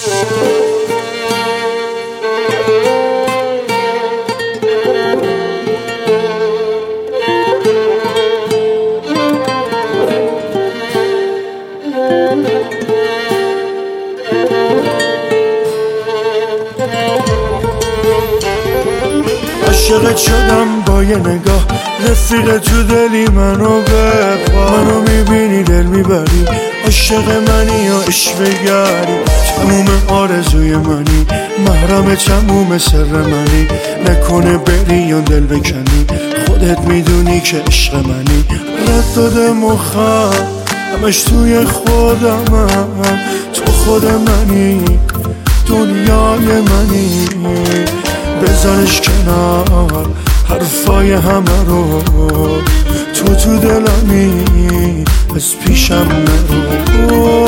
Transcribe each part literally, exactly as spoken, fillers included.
عاشقت شدم با یه نگاه، رفیق تو دلی منو بخواه. منو میبینی دل میبری، عاشق منی یا عشقگری، تموم آرزوی منی، محرم تموم سر منی. نکنه بری یا دل بکنی، خودت میدونی که عشق منی. رد داده مخم همش توی خودمم، تو خود منی، دنیای منی. بذارش کنار حرفای همه رو، تو تو دلمی از پیشم نرو.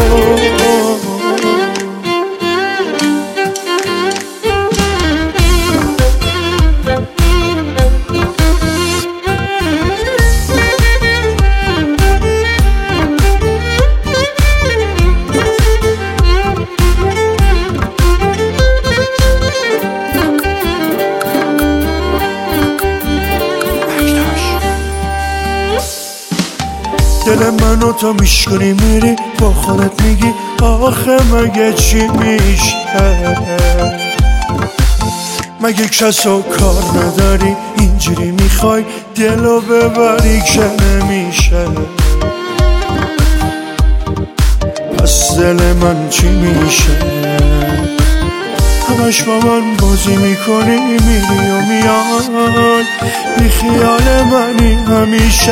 دل منو تا میشکنی میری، با خودت میگی آخه مگه چی میشه؟ مگه کسو کار نداری، اینجوری میخوای دلو ببری که نمیشه. پس دل من چی میشه؟ همش با من بازی میکنی، میری و میای، بی خیال منی همیشه.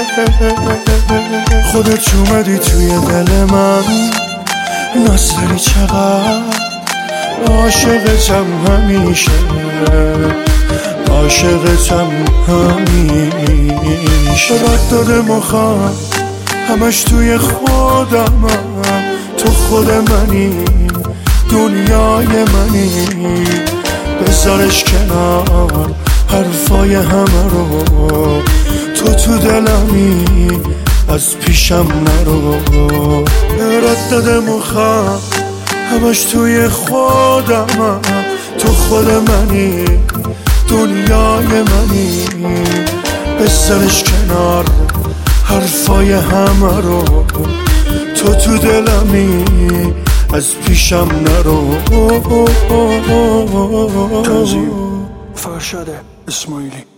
خودت اومدی توی دل من، ناصری چقدر عاشقتم همیشه، عاشقتم همیشه. رد داده مخم همش توی خودمم، تو خود منی، دنیای منی. بذارش کنار حرفای همه رو، تو تو دلمی از پیشم نرو. رد داده مخم همش توی خودمم، تو خود منی، دنیای منی. بذارش کنار حرفای همه رو، تو تو دلمی از پیشم نرو. تنظیم فرشاد اسماعیلی.